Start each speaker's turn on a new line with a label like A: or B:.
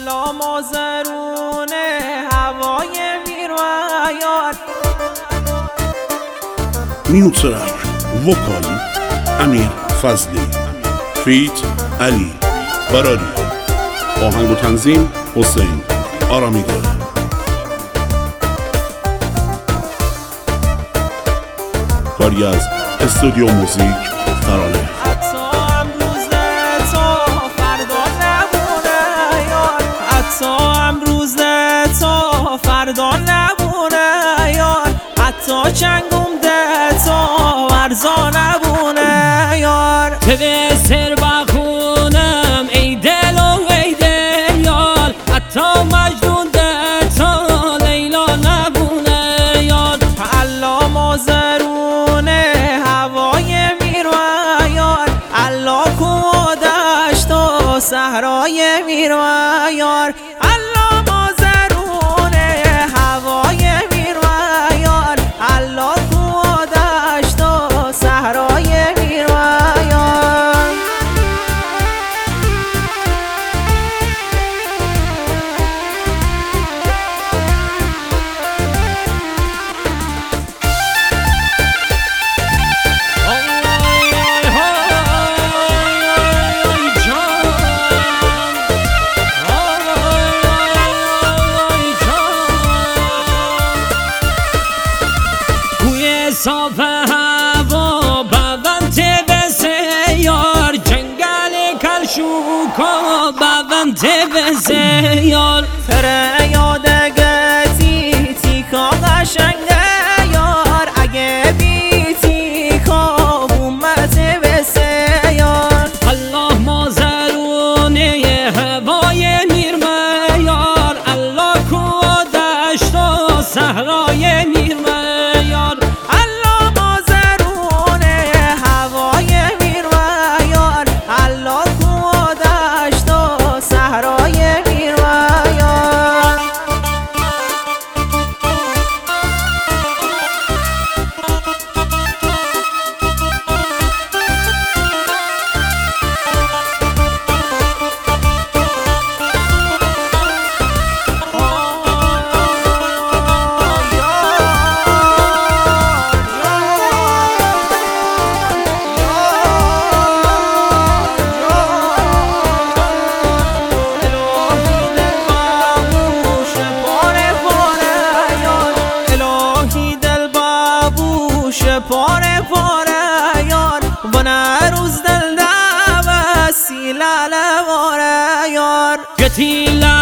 A: الله مازرون هوای میرویان.
B: میوترک وکال امیر فضلی، فیت علی براری، آهنگ و تنظیم حسین آرامیگل. کاری از استودیو موزیک ترانه.
A: حتی امروز تا فردا نمونه یار، حتی امروز تا فردا نمونه یار، حتی چنگم ده تا ورزا نبونه یار. به سر بخونم ای دل و ای دل یار، حتی مجنون ده تا لیلا نبونه یار. الله مازرون هوای میرویان، الله کو دشت و صحرای میرویان. الله مازرون هوای میرویان، الله کو دشت و صحرای میرویان. صاف هوا بوند بسه یار، جنگل کلشوکا بوند بسه یار. تره یادگتی تیکا قشنگه یار، اگه بی تیکا بومت بسه یار. الله مازرونه هوای میرمه یار، الله کو دشت و صحرای میرمه یار. پاره پاره یار، بنا روز دل دا وسیله واره یار.